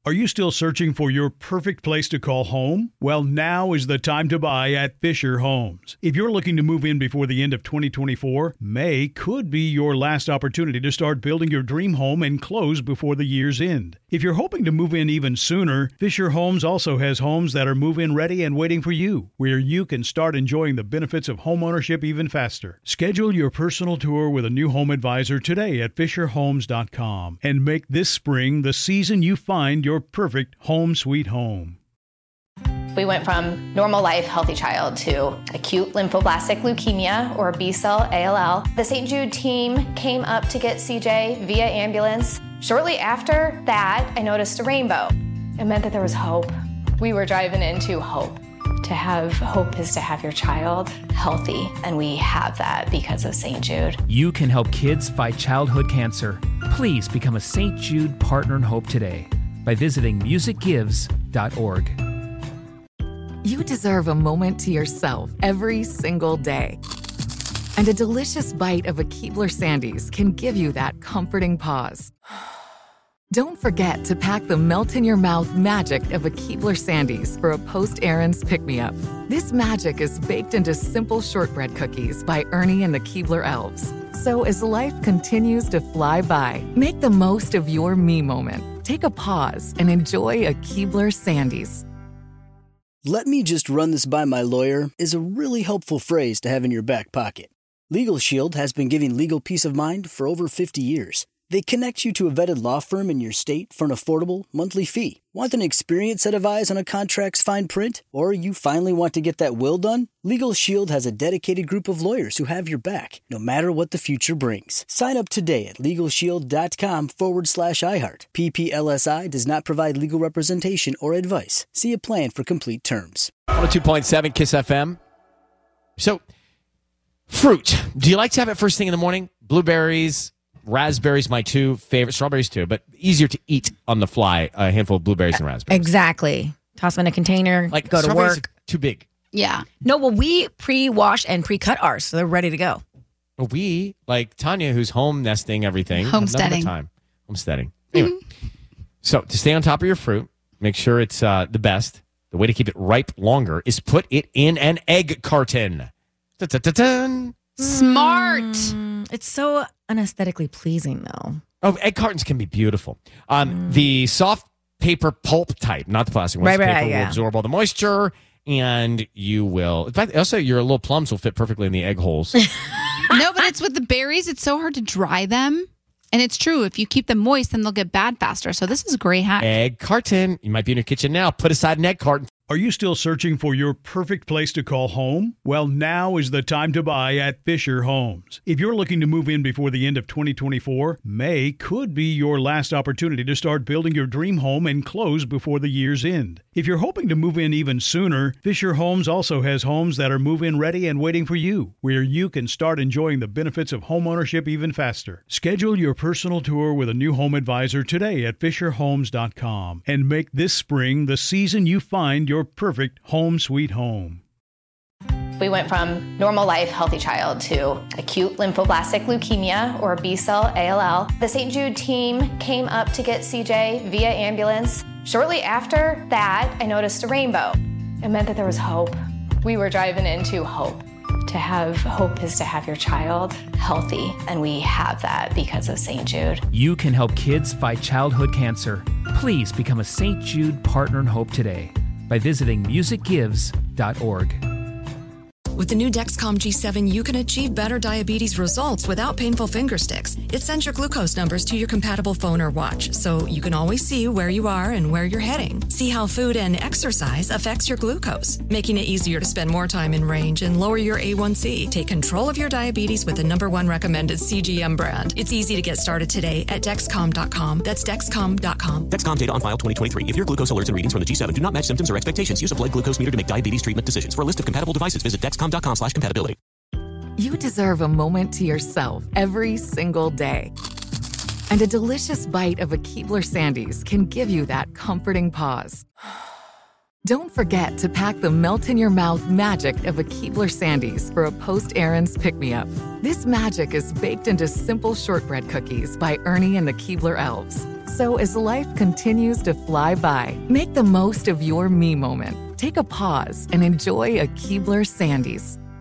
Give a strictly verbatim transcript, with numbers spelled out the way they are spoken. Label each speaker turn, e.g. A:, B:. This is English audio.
A: Are you still searching for your perfect place to call home? Well, now is the time to buy at Fisher Homes. If you're looking to move in before the end of twenty twenty-four, May could be your last opportunity to start building your dream home and close before the year's end. If you're hoping to move in even sooner, Fisher Homes also has homes that are move-in ready and waiting for you, where you can start enjoying the benefits of homeownership even faster. Schedule your personal tour with a new home advisor today at fisher homes dot com and make this spring the season you find your Your perfect home sweet home.
B: We went from normal life, healthy child to acute lymphoblastic leukemia, or B-cell A L L. The Saint Jude team came up to get C J via ambulance. Shortly after that, I noticed a rainbow. It meant that there was hope. We were driving into hope. To have hope is to have your child healthy, and we have that because of Saint Jude.
C: You can help kids fight childhood cancer. Please become a Saint Jude Partner in Hope today by visiting music gives dot org.
D: You deserve a moment to yourself every single day. And a delicious bite of a Keebler Sandies can give you that comforting pause. Don't forget to pack the melt-in-your-mouth magic of a Keebler Sandies for a post-errands pick-me-up. This magic is baked into simple shortbread cookies by Ernie and the Keebler Elves. So as life continues to fly by, make the most of your me moment. Take a pause and enjoy a Keebler Sandies.
E: "Let me just run this by my lawyer" is a really helpful phrase to have in your back pocket. Legal Shield has been giving legal peace of mind for over fifty years. They connect you to a vetted law firm in your state for an affordable monthly fee. Want an experienced set of eyes on a contract's fine print? Or you finally want to get that will done? Legal Shield has a dedicated group of lawyers who have your back, no matter what the future brings. Sign up today at LegalShield.com forward slash iHeart. P P L S I does not provide legal representation or advice. See a plan for complete terms.
F: one oh two point seven Kiss F M. So, fruit. Do you like to have it first thing in the morning? Blueberries, raspberries, my two favorite. Strawberries too, but easier to eat on the fly. A handful of blueberries and raspberries.
G: Exactly. Toss them in a container,
F: Like
G: go to
F: strawberries
G: work.
F: are too big.
G: Yeah. No, well, we pre-wash and pre-cut ours, so they're ready to go.
F: We, like Tanya, who's home nesting everything. have
H: Homesteading.
F: nothing but time. Homesteading. Anyway, so to stay on top of your fruit, make sure it's uh, the best. The way to keep it ripe longer is put it in an egg carton. Da-da-da-dun.
H: Smart.
G: Mm, it's so unaesthetically pleasing, though.
F: Oh, egg cartons can be beautiful. Um, The soft paper pulp type, not the plastic ones.
G: Right, right,
F: paper
G: yeah.
F: will absorb all the moisture, and you will. In fact, also your little plums will fit perfectly in the egg holes.
H: No, but it's with the berries. It's so hard to dry them. And it's true. If you keep them moist, then they'll get bad faster. So this is a great hack.
F: Egg carton. You might be in your kitchen now. Put aside an egg carton.
A: Are you still searching for your perfect place to call home? Well, now is the time to buy at Fisher Homes. If you're looking to move in before the end of twenty twenty-four, May could be your last opportunity to start building your dream home and close before the year's end. If you're hoping to move in even sooner, Fisher Homes also has homes that are move-in ready and waiting for you, where you can start enjoying the benefits of homeownership even faster. Schedule your personal tour with a new home advisor today at fisher homes dot com and make this spring the season you find your perfect home sweet home.
B: We went from normal life, healthy child to acute lymphoblastic leukemia, or B-cell A L L. The Saint Jude team came up to get C J via ambulance. Shortly after that, I noticed a rainbow. It meant that there was hope. We were driving into hope. To have hope is to have your child healthy, and we have that because of Saint Jude.
C: You can help kids fight childhood cancer. Please become a Saint Jude Partner in Hope today by visiting music gives dot org.
I: With the new Dexcom G seven, you can achieve better diabetes results without painful finger sticks. It sends your glucose numbers to your compatible phone or watch, so you can always see where you are and where you're heading. See how food and exercise affects your glucose, making it easier to spend more time in range and lower your A one C. Take control of your diabetes with the number one recommended C G M brand. It's easy to get started today at Dexcom dot com. That's Dexcom dot com.
J: Dexcom data on file twenty twenty-three. If your glucose alerts and readings from the G seven do not match symptoms or expectations, use a blood glucose meter to make diabetes treatment decisions. For a list of compatible devices, visit Dexcom dot com slash compatibility.
D: You deserve a moment to yourself every single day. And a delicious bite of a Keebler Sandies can give you that comforting pause. Don't forget to pack the melt-in-your-mouth magic of a Keebler Sandies for a post-errands pick-me-up. This magic is baked into simple shortbread cookies by Ernie and the Keebler Elves. So as life continues to fly by, make the most of your me moment. Take a pause and enjoy a Keebler Sandies.